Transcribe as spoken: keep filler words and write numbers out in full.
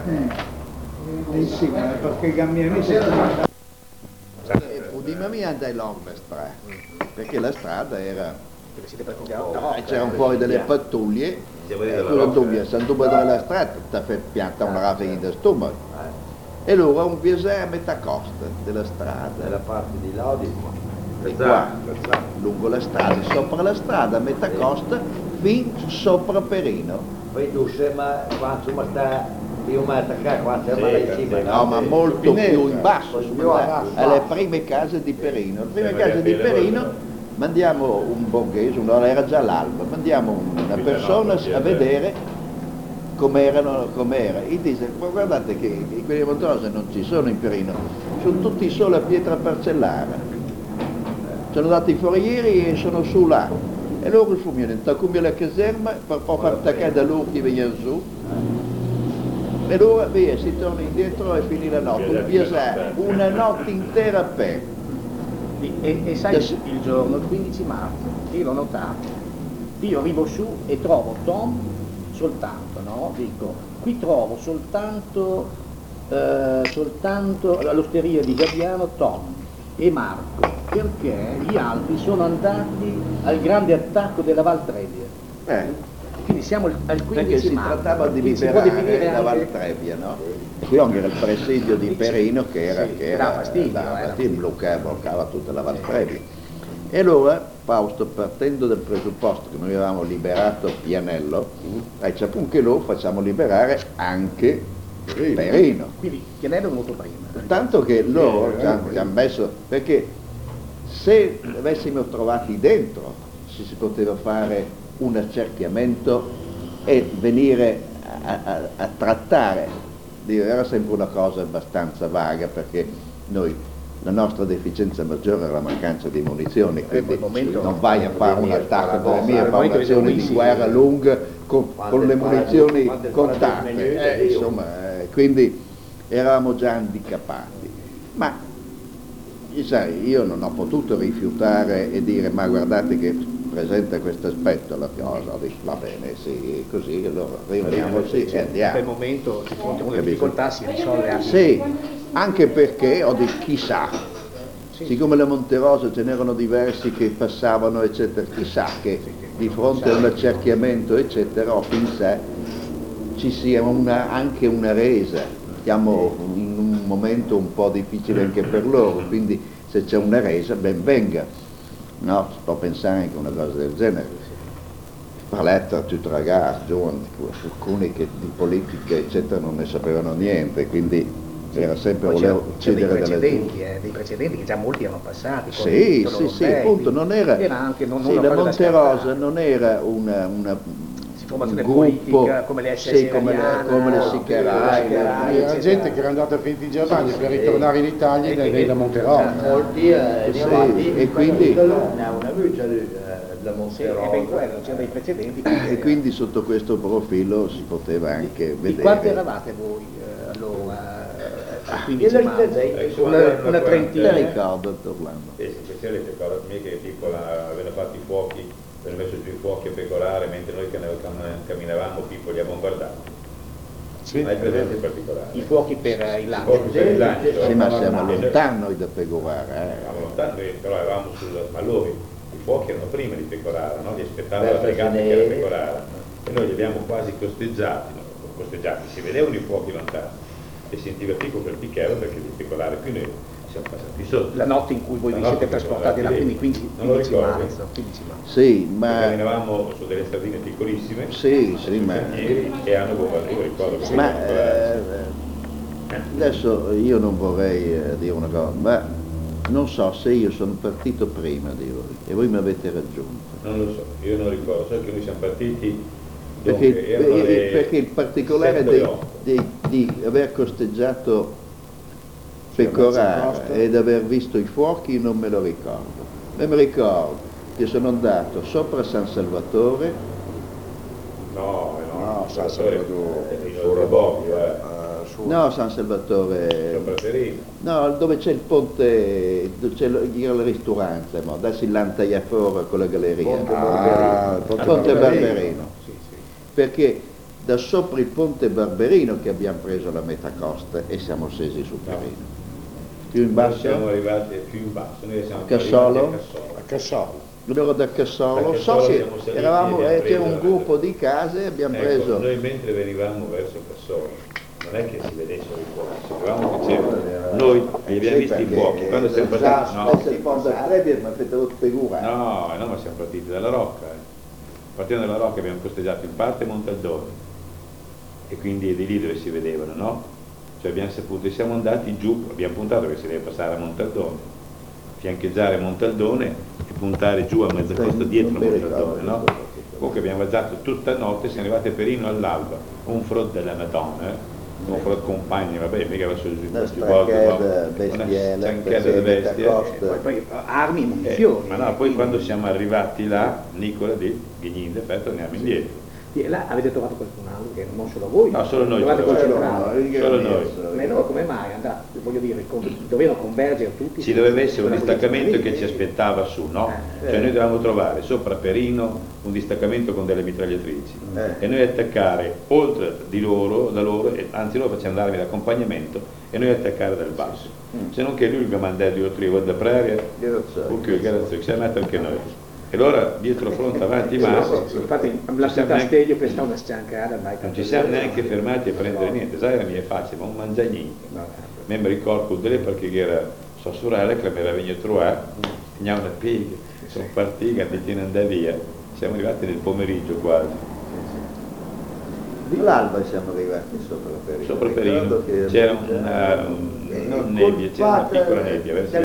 Eh sì, perché i camioni si trovano. Prima mia andai lungo la strada, perché la strada era, No, c'erano poi delle pattuglie, e tu dubbia, se tu vai la strada, ti fai pianta una raffina di stomaco. E allora un viaggio a metà costa della strada. Nella parte di là o di E qua, lungo la strada, sopra la strada, a metà costa, fin sopra Perino. Poi tu ma quando insomma sta più o meno attaccato, quando siamo là in cima, No, ma molto più in basso, più a basso. alle prime case di Perino. Le prime case di Perino mandiamo un borghese, no, era già l'alba, mandiamo una persona a vedere com'erano, com'era. E dice, ma guardate che quelle montuose non ci sono in Perino, sono tutti solo a pietra parcellara. Sono andati fuori ieri e sono su là. E loro il fumione, intaccumi la caserma per poi far attaccare da loro che vengono su. E allora via, si torna indietro e finì la notte, un viaggio, una notte intera a pé. E, e sai il, il giorno, il quindici marzo, io l'ho notato, io arrivo su e trovo Tom soltanto, no? Dico, qui trovo soltanto, eh, soltanto all'osteria di Gabbiano Tom e Marco, perché gli altri sono andati al grande attacco della Val Trebbia. Eh. Quindi siamo al quindici Perché si marzo, trattava di liberare la Val Trebbia, no? E qui anche era il presidio di Perino che era, sì, che era dava fastidio, dava eh. fastidio, bloccava, bloccava tutta la Val Trebbia. E allora Fausto, partendo dal presupposto che noi avevamo liberato Pianello, hai saputo che lo facciamo liberare anche Perino. Quindi Pianello è venuto prima. Tanto che loro ci hanno, ci hanno messo, perché se avessimo trovati dentro si, si poteva fare un accerchiamento e venire a, a, a trattare, era sempre una cosa abbastanza vaga perché noi, la nostra deficienza maggiore era la mancanza di munizioni, quindi momento, non vai a fare un attacco delle mie, al fare momento un'azione di sì, guerra sì. lunga con, con le munizioni quante contate, paradiso eh, insomma, eh, quindi eravamo già handicappati. Ma sai, io non ho potuto rifiutare e dire ma guardate che presenta questo aspetto la cosa, dico, va bene, sì, così, allora riuniamoci e In andiamo. quel momento di fronte a una Capito? difficoltà si risolve anche. Sì, anche perché ho detto chissà, Sì. siccome la Monterosa ce n'erano diversi che passavano eccetera, chissà che di fronte a un accerchiamento eccetera, o pensa ci sia una, anche una resa, siamo in un momento un po' difficile anche per loro, quindi se c'è una resa ben venga. No, sto pensando anche a una cosa del genere. Paletta, tutti ragazzi, giovani, alcuni che di politica eccetera non ne sapevano niente, quindi era sempre volevo C'è dei cedere delle precedenti, eh, dei precedenti che già molti hanno passati. con Sì, Vittor sì, sì, Orlandi. appunto, non era, Era anche non, sì, non la una cosa da Monterosa scartare. non era una, una Formazione un gruppo, politica, come le S S sì, come le, italiane, come le no, Sicherai, le Sicherai, Era eccetera. gente che era andata a finire in Germania per ritornare in Italia e lei da Monterosa. molti eh, Sì, ne avanti, e quindi- ne ha una luce eh, da Sì, e ben Monterosa. quello, c'erano dei precedenti. e quindi sotto questo profilo si poteva anche Di quanti vedere. eravate voi eh, allora? eh, il Io quindici non marzo? intendo, Una, una Te trentina. ricordo, Orlando. E speciale ricordo me che piccola avevano fatto i fuochi, avevano messo giù i fuochi a pecorare mentre noi cam- camminavamo piccoli a bombardare. Sì. Hai presente in particolare? I fuochi per eh, il I lancio. fuochi per il lancio. Sì, ma siamo E noi- lontani noi da Pegorare. Eravamo lontani, noi però eravamo sul, ma loro i fuochi erano prima di Pecorara, no? Li aspettava la Verso brigata che Ginevra. era Pecorara e noi li abbiamo quasi costeggiati, no? costeggiati, si vedevano i fuochi lontani e sentiva picco quel picchiero perché di Pecorare qui noi siamo passati sotto. La notte in cui voi vi La siete notte che siamo trasportati là, andati quindi lì. quindici, Non lo quindici ricordi? marzo. quindici marzo. Sì, Ma... ma, camminavamo su delle stradine piccolissime sì, sì, ma, ieri, e hanno bombardato, io ricordo che ma Pecorare- eh, adesso io non vorrei eh, dire una cosa, ma non so se io sono partito prima di voi e voi mi avete raggiunto. non lo so, io non ricordo, so che noi siamo partiti Perché, dunque, erano eh, le perché il particolare sette dei- o otto. dei- di aver costeggiato Pecorara ed aver visto i fuochi non me lo ricordo. Ma mi ricordo che sono andato sopra San Salvatore, No, no, No, San Salvatore. fino al Bobbio, eh. Eh, su- no San Salvatore, Sopra Perino. no, dove c'è il ponte, dove c'è il, il ristorante, no? Adesso il Lantagliafour con la galleria. Ponte Ah, il Ponte Ponte Barberino. Barberino. Sì, sì. Perché da sopra il ponte Barberino che abbiamo preso la metà costa e siamo scesi sul No. Perino. Più in Noi siamo basso? arrivati più in basso, noi siamo Cassolo? arrivati a Cassolo. A Cassolo. Loro da Cassolo, Da so Cassolo che siamo saliti eravamo, e abbiamo eh, c'era preso un la- gruppo di case, abbiamo Ecco, preso... noi mentre venivamo verso Cassolo, non è che si vedessero i fuochi, sapevamo che c'erano, noi li abbiamo Sì, visti i perché, fuochi, quando eh, siamo già partiti, no, spesso il ponte Trevi mi ha fatto figura. no, no, ma siamo partiti dalla Rocca, eh. partendo dalla Rocca abbiamo costeggiato in parte Montaldone, e quindi è di lì dove si vedevano, no? Cioè abbiamo saputo, e siamo andati giù, abbiamo puntato che si deve passare a Montaldone, fiancheggiare Montaldone e puntare giù a mezza costa dietro Non mi Montaldone, ricordo no? questo. Comunque abbiamo viaggiato tutta notte, siamo arrivati a Perino all'alba, un frod della Madonna, eh? un frod compagni, vabbè, mica va su Una ci volte, stanchezza no? bestiale, Una stanchezza perché da metà bestia. costa- Poi, poi armi, Eh, munizioni. ma no, poi quando siamo arrivati là, Nicola di Ghignin d'effetto andiamo indietro. E là avete trovato qualcun altro, che non solo voi, No, solo noi trovate trovate. concentrati. Solo noi. Ma allora come mai andate, voglio dire, con- dovevano convergere tutti? Ci su- doveva essere un sulla distaccamento posizione che ci lì? aspettava su, no? Eh, Cioè noi dovevamo trovare sopra Perino un distaccamento con delle mitragliatrici Eh. e noi attaccare oltre di loro, da loro, e anzi loro facevano l'armi d'accompagnamento e noi attaccare dal basso. Mm. Se non che lui il comandario di Otrio da Praria, Grazie. ok, grazie, che siamo andati anche noi. E allora dietro fronte avanti ma Infatti la ci siamo città neanche- Stelio questa è una sciancata, dai, non ci siamo neanche fermati a prendere niente, sai, mi è facile, ma non mangia niente. No, Me mi ricordo delle perché era sua sorella che mi era venuta a trovare, andiamo una piega, sono partiti, che andare via, siamo arrivati nel pomeriggio quasi, All'alba siamo arrivati sopra Perino. sopra Ricordo Perino che- c'era una, un- Eh, non nebbia, c'era una colpata- piccola nebbia, verso